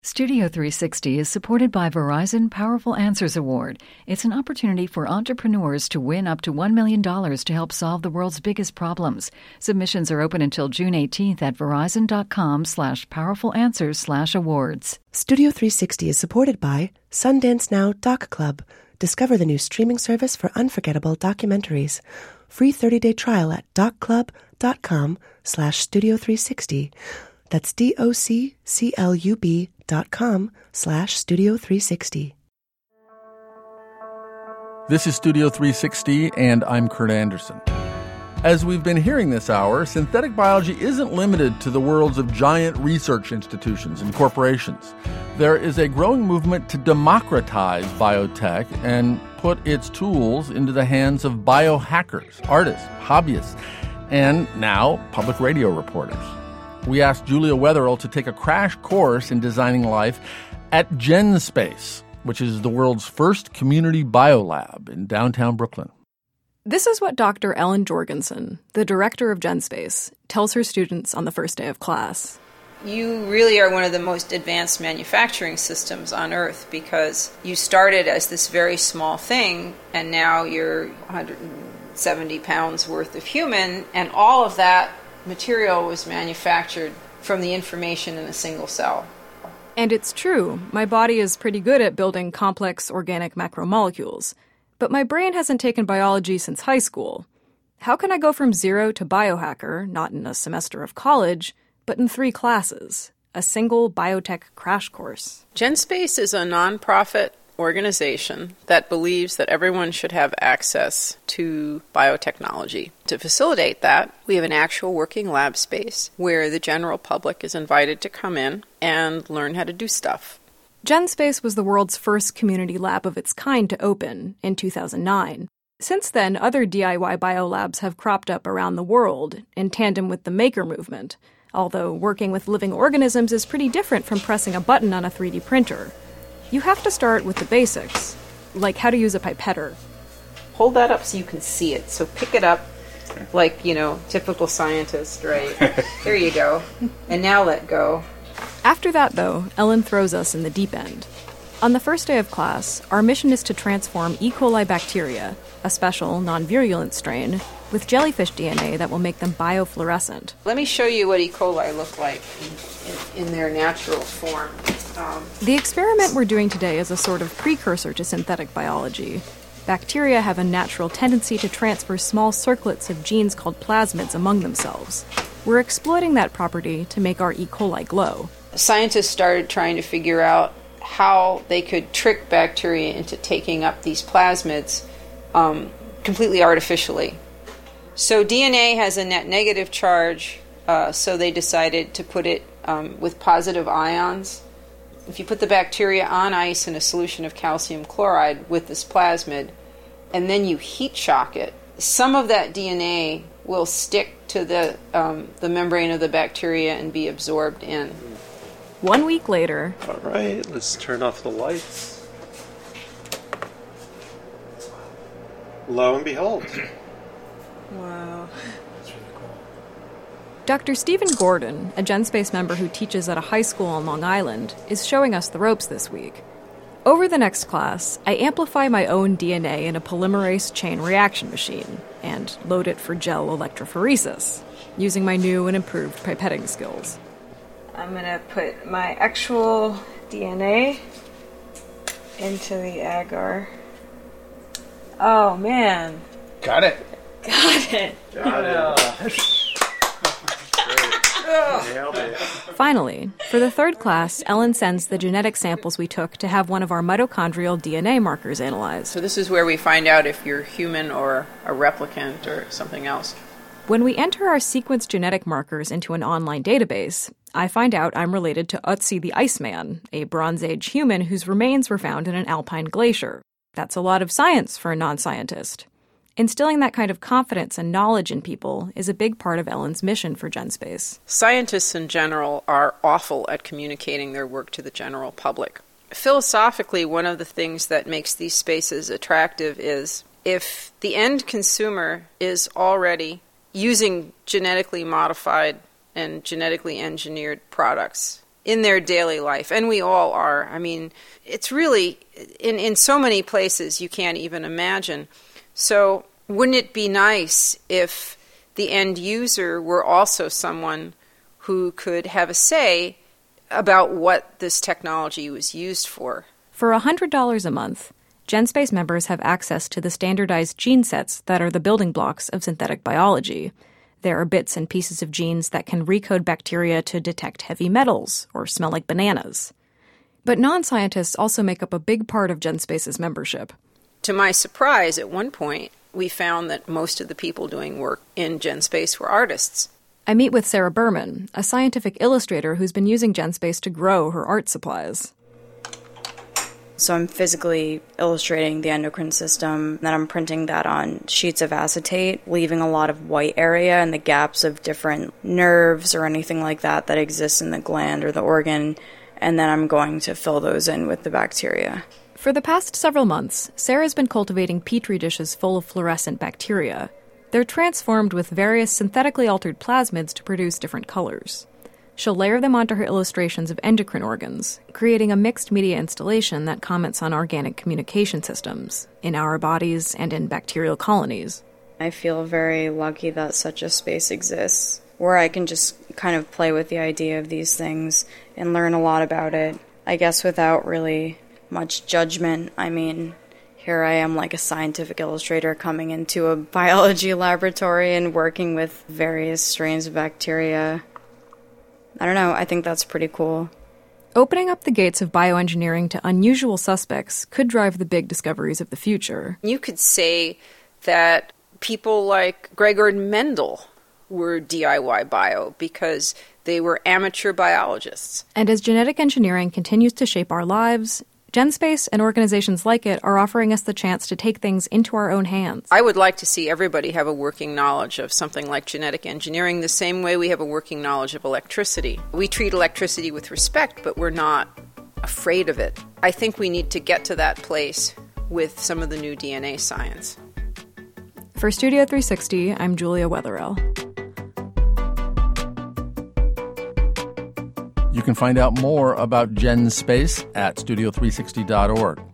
Studio 360 is supported by Verizon Powerful Answers Award. It's an opportunity for entrepreneurs to win up to $1 million to help solve the world's biggest problems. Submissions are open until June 18th at verizon.com/powerfulanswers/awards. Studio 360 is supported by Sundance Now Doc Club. Discover the new streaming service for unforgettable documentaries. Free 30-day trial at docclub.com/studio360. That's DOCCLUB.com/studio360. This is Studio 360, and I'm Kurt Anderson. As we've been hearing this hour, synthetic biology isn't limited to the worlds of giant research institutions and corporations. There is a growing movement to democratize biotech and put its tools into the hands of biohackers, artists, hobbyists, and now public radio reporters. We asked Julia Wetherell to take a crash course in designing life at GenSpace, which is the world's first community biolab in downtown Brooklyn. This is what Dr. Ellen Jorgensen, the director of GenSpace, tells her students on the first day of class. You really are one of the most advanced manufacturing systems on Earth because you started as this very small thing, and now you're 170 pounds worth of human, and all of that material was manufactured from the information in a single cell. And it's true, my body is pretty good at building complex organic macromolecules, but my brain hasn't taken biology since high school. How can I go from zero to biohacker, not in a semester of college, but in 3 classes, a single biotech crash course? GenSpace is a nonprofit organization that believes that everyone should have access to biotechnology. To facilitate that, we have an actual working lab space where the general public is invited to come in and learn how to do stuff. GenSpace was the world's first community lab of its kind to open in 2009. Since then, other DIY biolabs have cropped up around the world in tandem with the maker movement, although working with living organisms is pretty different from pressing a button on a 3D printer. You have to start with the basics, like how to use a pipetter. Hold that up so you can see it. So pick it up like, typical scientist, right? There you go. And now let go. After that, though, Ellen throws us in the deep end. On the first day of class, our mission is to transform E. coli bacteria, a special, non-virulent strain, with jellyfish DNA that will make them biofluorescent. Let me show you what E. coli look like in their natural form. The experiment we're doing today is a sort of precursor to synthetic biology. Bacteria have a natural tendency to transfer small circlets of genes called plasmids among themselves. We're exploiting that property to make our E. coli glow. Scientists started trying to figure out how they could trick bacteria into taking up these plasmids completely artificially. So DNA has a net negative charge, so they decided to put it with positive ions. If you put the bacteria on ice in a solution of calcium chloride with this plasmid, and then you heat shock it, some of that DNA will stick to the membrane of the bacteria and be absorbed in. 1 week later... All right, let's turn off the lights. Lo and behold. Wow. Dr. Stephen Gordon, a GenSpace member who teaches at a high school on Long Island, is showing us the ropes this week. Over the next class, I amplify my own DNA in a polymerase chain reaction machine and load it for gel electrophoresis, using my new and improved pipetting skills. I'm going to put my actual DNA into the agar. Oh, man. Got it. Got it. Nailed it. Finally, for the third class, Ellen sends the genetic samples we took to have one of our mitochondrial DNA markers analyzed. So this is where we find out if you're human or a replicant or something else. When we enter our sequence genetic markers into an online database, I find out I'm related to Ötzi the Iceman, a Bronze Age human whose remains were found in an alpine glacier. That's a lot of science for a non-scientist. Instilling that kind of confidence and knowledge in people is a big part of Ellen's mission for GenSpace. Scientists in general are awful at communicating their work to the general public. Philosophically, one of the things that makes these spaces attractive is if the end consumer is already using genetically modified and genetically engineered products, in their daily life, and we all are. I mean, it's really, in so many places you can't even imagine. So wouldn't it be nice if the end user were also someone who could have a say about what this technology was used for? For $100 a month, GenSpace members have access to the standardized gene sets that are the building blocks of synthetic biology. There are bits and pieces of genes that can recode bacteria to detect heavy metals or smell like bananas. But non-scientists also make up a big part of GenSpace's membership. To my surprise, at one point, we found that most of the people doing work in GenSpace were artists. I meet with Sarah Berman, a scientific illustrator who's been using GenSpace to grow her art supplies. So I'm physically illustrating the endocrine system, then I'm printing that on sheets of acetate, leaving a lot of white area and the gaps of different nerves or anything like that that exists in the gland or the organ, and then I'm going to fill those in with the bacteria. For the past several months, Sarah's been cultivating petri dishes full of fluorescent bacteria. They're transformed with various synthetically altered plasmids to produce different colors. She'll layer them onto her illustrations of endocrine organs, creating a mixed media installation that comments on organic communication systems in our bodies and in bacterial colonies. I feel very lucky that such a space exists, where I can just kind of play with the idea of these things and learn a lot about it, I guess without really much judgment. I mean, here I am like a scientific illustrator coming into a biology laboratory and working with various strains of bacteria. I don't know, I think that's pretty cool. Opening up the gates of bioengineering to unusual suspects could drive the big discoveries of the future. You could say that people like Gregor Mendel were DIY bio because they were amateur biologists. And as genetic engineering continues to shape our lives, GenSpace and organizations like it are offering us the chance to take things into our own hands. I would like to see everybody have a working knowledge of something like genetic engineering the same way we have a working knowledge of electricity. We treat electricity with respect, but we're not afraid of it. I think we need to get to that place with some of the new DNA science. For Studio 360, I'm Julia Wetherell. You can find out more about GenSpace at studio360.org.